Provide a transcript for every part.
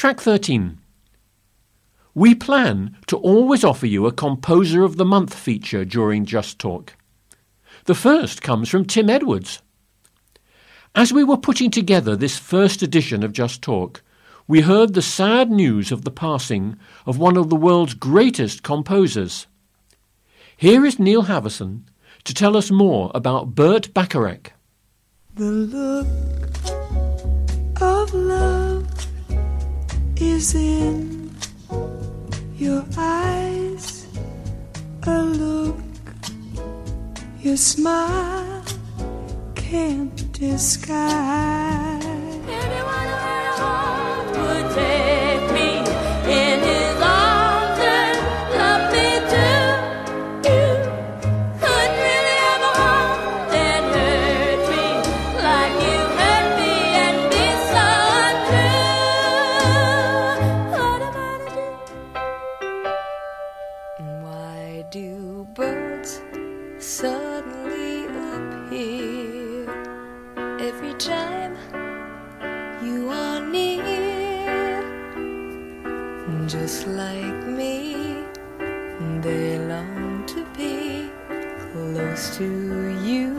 Track 13. We plan to always offer you a Composer of the Month feature during Just Talk. The first comes from Tim Edwards. As we were putting together this first edition of Just Talk, we heard the sad news of the passing of one of the world's greatest composers. Here is Neil Havison to tell us more about Burt Bacharach. The look of love is in your eyes, a look your smile can't disguise. Anyone who had a heart would take me in his arms and love me too. You couldn't really have a heart that hurt me like you hurt me and be so untrue. What am I to do? Why do birds suddenly appear every time you are near? Just like me, they long to be close to you.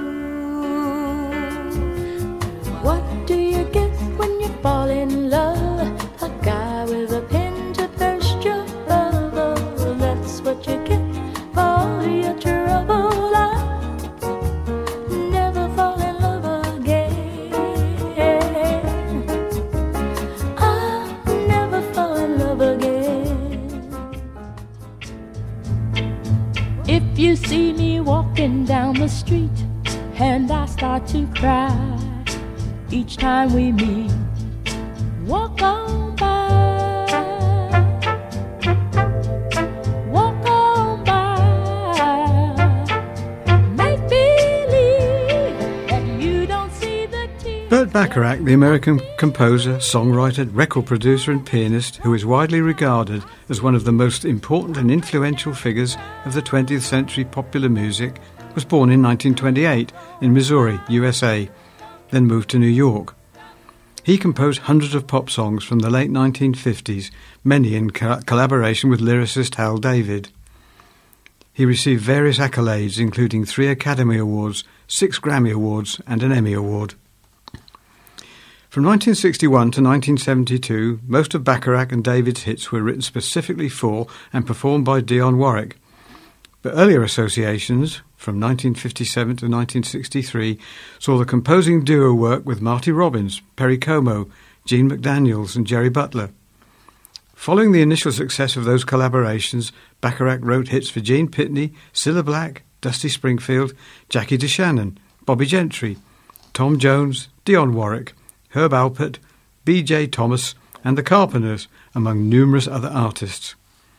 What do you get when you fall in love? A guy with a pen to burst your bubble. That's what you get for all your trouble. Never fall in love again. I'll never fall in love again. If you see me walking down the street and I start to cry each time we meet, walk on by, walk on by, make believe that you don't see the tears. Burt Bacharach, the American composer, songwriter, record producer and pianist who is widely regarded as one of the most important and influential figures of the 20th century popular music, was born in 1928 in Missouri, USA, then moved to New York. He composed hundreds of pop songs from the late 1950s, many in collaboration with lyricist Hal David. He received various accolades, including 3 Academy Awards, 6 Grammy Awards and an Emmy Award. From 1961 to 1972, most of Bacharach and David's hits were written specifically for and performed by Dionne Warwick. But earlier associations, from 1957 to 1963, saw the composing duo work with Marty Robbins, Perry Como, Gene McDaniels and Jerry Butler. Following the initial success of those collaborations, Bacharach wrote hits for Gene Pitney, Cilla Black, Dusty Springfield, Jackie DeShannon, Bobby Gentry, Tom Jones, Dionne Warwick, Herb Alpert, B.J. Thomas and the Carpenters, among numerous other artists.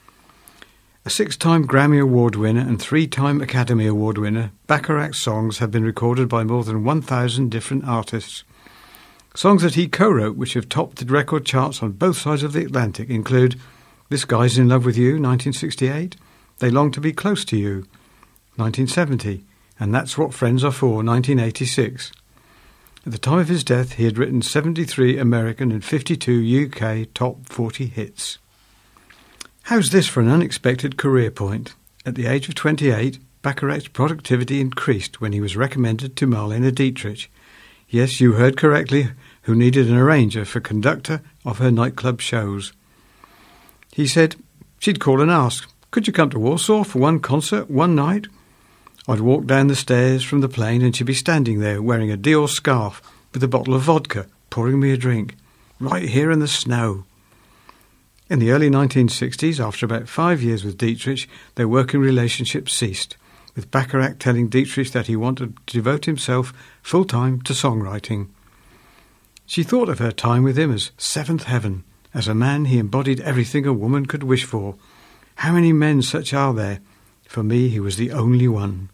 A 6-time Grammy Award winner and 3-time Academy Award winner, Bacharach's songs have been recorded by more than 1,000 different artists. Songs that he co-wrote which have topped the record charts on both sides of the Atlantic include This Guy's in Love with You, 1968, They Long to Be Close to You, 1970, and That's What Friends Are For, 1986. At the time of his death, he had written 73 American and 52 UK top 40 hits. How's this for an unexpected career point? At the age of 28, Bacharach's productivity increased when he was recommended to Marlene Dietrich. Yes, you heard correctly, who needed an arranger for conductor of her nightclub shows. He said she'd call and ask, could you come to Warsaw for one concert, one night? I'd walk down the stairs from the plane and she'd be standing there wearing a Dior scarf with a bottle of vodka, pouring me a drink, right here in the snow. In the early 1960s, after about 5 years with Dietrich, their working relationship ceased, with Bacharach telling Dietrich that he wanted to devote himself full-time to songwriting. She thought of her time with him as seventh heaven. As a man, he embodied everything a woman could wish for. How many men such are there? For me, he was the only one.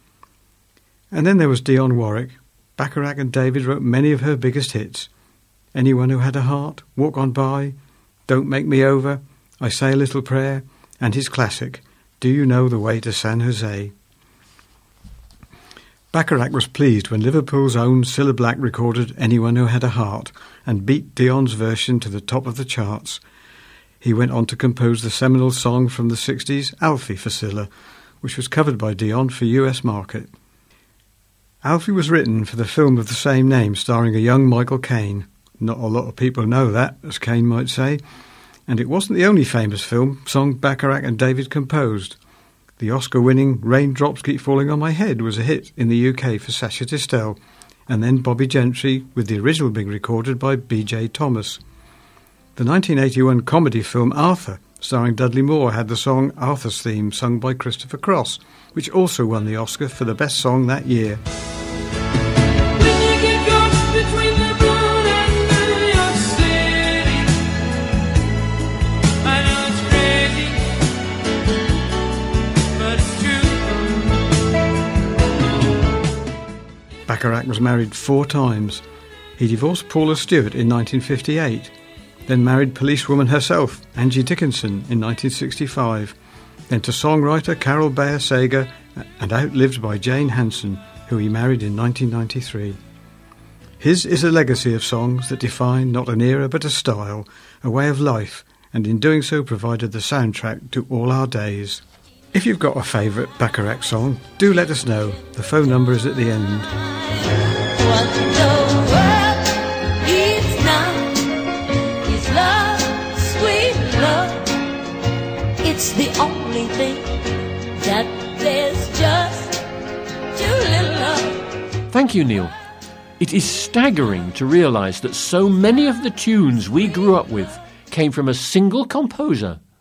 And then there was Dionne Warwick. Bacharach and David wrote many of her biggest hits. Anyone Who Had a Heart, Walk On By, Don't Make Me Over, I Say a Little Prayer, and his classic, Do You Know the Way to San Jose? Bacharach was pleased when Liverpool's own Cilla Black recorded Anyone Who Had a Heart and beat Dion's version to the top of the charts. He went on to compose the seminal song from the 60s, Alfie, for Cilla, which was covered by Dion for US market. Alfie was written for the film of the same name, starring a young Michael Caine. Not a lot of people know that, as Caine might say. And it wasn't the only famous film song Bacharach and David composed. The Oscar-winning Raindrops Keep Falling on My Head was a hit in the UK for Sacha Distel, and then Bobby Gentry, with the original being recorded by B.J. Thomas. The 1981 comedy film Arthur, starring Dudley Moore, had the song Arthur's Theme sung by Christopher Cross, which also won the Oscar for the best song that year. Bacharach was married 4 times. He divorced Paula Stewart in 1958, then married policewoman herself, Angie Dickinson, in 1965, then to songwriter Carol Bayer Sager, and outlived by Jane Hansen, who he married in 1993. His is a legacy of songs that define not an era but a style, a way of life, and in doing so provided the soundtrack to all our days. If you've got a favourite Bacharach song, do let us know. The phone number is at the end. What the world needs now is love, sweet love. It's the only thing that there's just too little of. Thank you, Neil. It is staggering to realise that so many of the tunes we grew up with came from a single composer